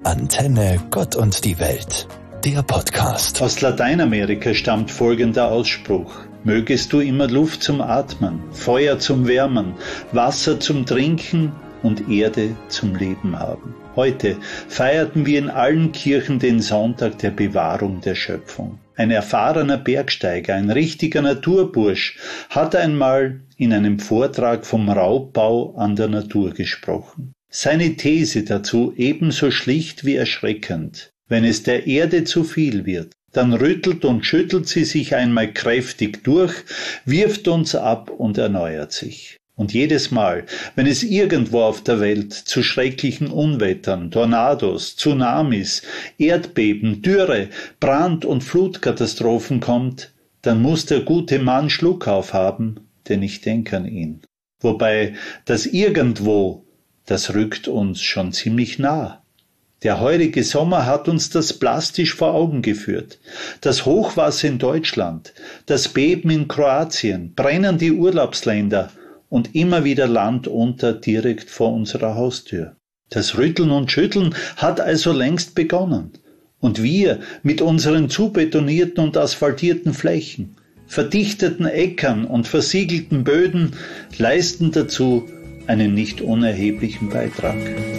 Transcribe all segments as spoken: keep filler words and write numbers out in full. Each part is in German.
Antenne Gott und die Welt, der Podcast. Aus Lateinamerika stammt folgender Ausspruch: Mögest du immer Luft zum Atmen, Feuer zum Wärmen, Wasser zum Trinken und Erde zum Leben haben. Heute feierten wir in allen Kirchen den Sonntag der Bewahrung der Schöpfung. Ein erfahrener Bergsteiger, ein richtiger Naturbursch, hat einmal in einem Vortrag vom Raubbau an der Natur gesprochen. Seine These dazu ebenso schlicht wie erschreckend: Wenn es der Erde zu viel wird, dann rüttelt und schüttelt sie sich einmal kräftig durch, wirft uns ab und erneuert sich. Und jedes Mal, wenn es irgendwo auf der Welt zu schrecklichen Unwettern, Tornados, Tsunamis, Erdbeben, Dürre, Brand- und Flutkatastrophen kommt, dann muss der gute Mann Schluck aufhaben, denn ich denke an ihn. Wobei das Irgendwo, das rückt uns schon ziemlich nah. Der heurige Sommer hat uns das plastisch vor Augen geführt. Das Hochwasser in Deutschland, das Beben in Kroatien, brennende Urlaubsländer und immer wieder Land unter direkt vor unserer Haustür. Das Rütteln und Schütteln hat also längst begonnen. Und wir mit unseren zubetonierten und asphaltierten Flächen, verdichteten Äckern und versiegelten Böden leisten dazu einen nicht unerheblichen Beitrag.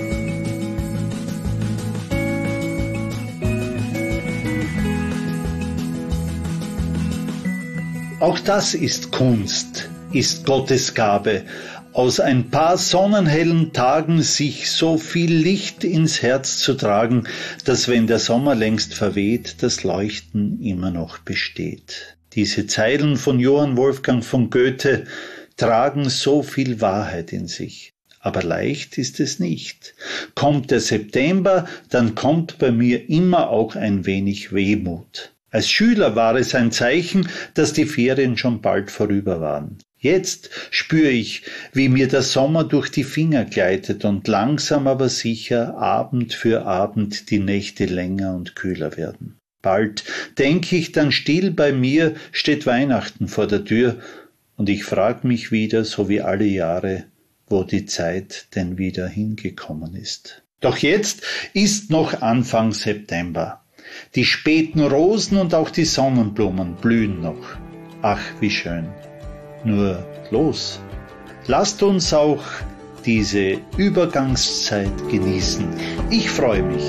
Auch das ist Kunst, ist Gottes Gabe, aus ein paar sonnenhellen Tagen sich so viel Licht ins Herz zu tragen, dass, wenn der Sommer längst verweht, das Leuchten immer noch besteht. Diese Zeilen von Johann Wolfgang von Goethe tragen so viel Wahrheit in sich. Aber leicht ist es nicht. Kommt der September, dann kommt bei mir immer auch ein wenig Wehmut. Als Schüler war es ein Zeichen, dass die Ferien schon bald vorüber waren. Jetzt spüre ich, wie mir der Sommer durch die Finger gleitet und langsam aber sicher Abend für Abend die Nächte länger und kühler werden. Bald, denke ich dann still bei mir, steht Weihnachten vor der Tür und ich frage mich wieder, so wie alle Jahre, wo die Zeit denn wieder hingekommen ist. Doch jetzt ist noch Anfang September. Die späten Rosen und auch die Sonnenblumen blühen noch. Ach, wie schön. Nur los, lasst uns auch diese Übergangszeit genießen. Ich freue mich.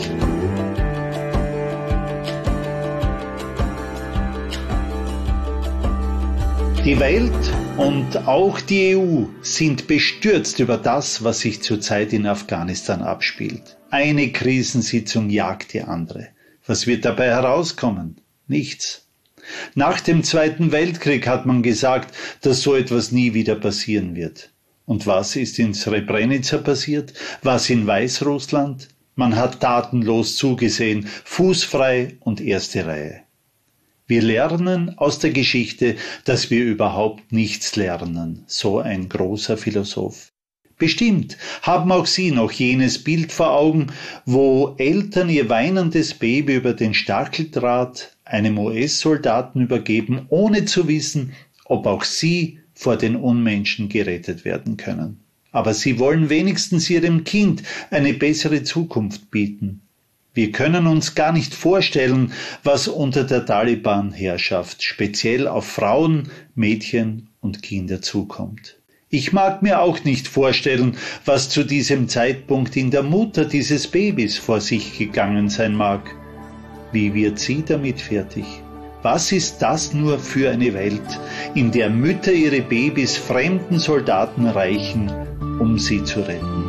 Die Welt und auch die E U sind bestürzt über das, was sich zurzeit in Afghanistan abspielt. Eine Krisensitzung jagt die andere. Was wird dabei herauskommen? Nichts. Nach dem Zweiten Weltkrieg hat man gesagt, dass so etwas nie wieder passieren wird. Und was ist in Srebrenica passiert? Was in Weißrussland? Man hat tatenlos zugesehen, fußfrei und erste Reihe. Wir lernen aus der Geschichte, dass wir überhaupt nichts lernen, so ein großer Philosoph. Bestimmt haben auch Sie noch jenes Bild vor Augen, wo Eltern ihr weinendes Baby über den Stacheldraht einem U S-Soldaten übergeben, ohne zu wissen, ob auch sie vor den Unmenschen gerettet werden können. Aber sie wollen wenigstens ihrem Kind eine bessere Zukunft bieten. Wir können uns gar nicht vorstellen, was unter der Taliban-Herrschaft speziell auf Frauen, Mädchen und Kinder zukommt. Ich mag mir auch nicht vorstellen, was zu diesem Zeitpunkt in der Mutter dieses Babys vor sich gegangen sein mag. Wie wird sie damit fertig? Was ist das nur für eine Welt, in der Mütter ihre Babys fremden Soldaten reichen, um sie zu retten?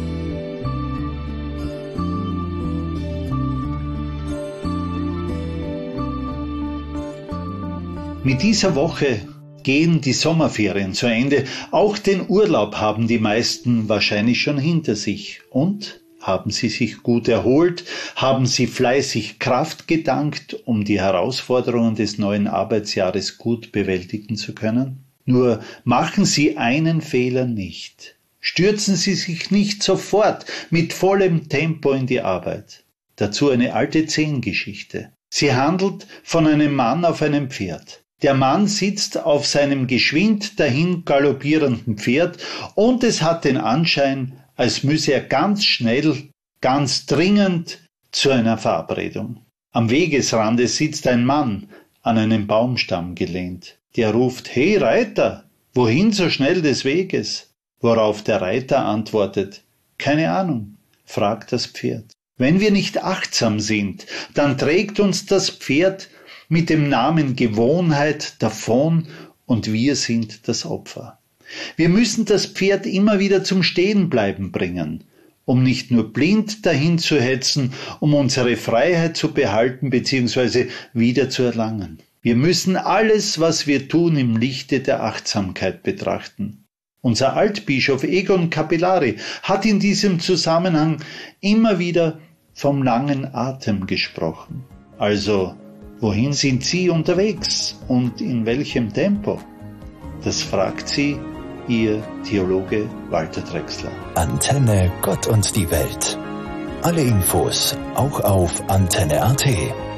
Mit dieser Woche gehen die Sommerferien zu Ende. Auch den Urlaub haben die meisten wahrscheinlich schon hinter sich. Und haben sie sich gut erholt? Haben sie fleißig Kraft getankt, um die Herausforderungen des neuen Arbeitsjahres gut bewältigen zu können? Nur machen Sie einen Fehler nicht. Stürzen Sie sich nicht sofort mit vollem Tempo in die Arbeit. Dazu eine alte Zehngeschichte. Sie handelt von einem Mann auf einem Pferd. Der Mann sitzt auf seinem geschwind dahin galoppierenden Pferd und es hat den Anschein, als müsse er ganz schnell, ganz dringend zu einer Verabredung. Am Wegesrande sitzt ein Mann, an einen Baumstamm gelehnt. Der ruft: »Hey Reiter, wohin so schnell des Weges?« Worauf der Reiter antwortet: »Keine Ahnung, fragt das Pferd.« Wenn wir nicht achtsam sind, dann trägt uns das Pferd mit dem Namen Gewohnheit davon und wir sind das Opfer. Wir müssen das Pferd immer wieder zum Stehenbleiben bringen, um nicht nur blind dahin zu hetzen, um unsere Freiheit zu behalten bzw. wieder zu erlangen. Wir müssen alles, was wir tun, im Lichte der Achtsamkeit betrachten. Unser Altbischof Egon Capillari hat in diesem Zusammenhang immer wieder vom langen Atem gesprochen. Also, wohin sind Sie unterwegs und in welchem Tempo? Das fragt Sie Ihr Theologe Walter Drechsler. Antenne Gott und die Welt. Alle Infos auch auf antenne punkt a t.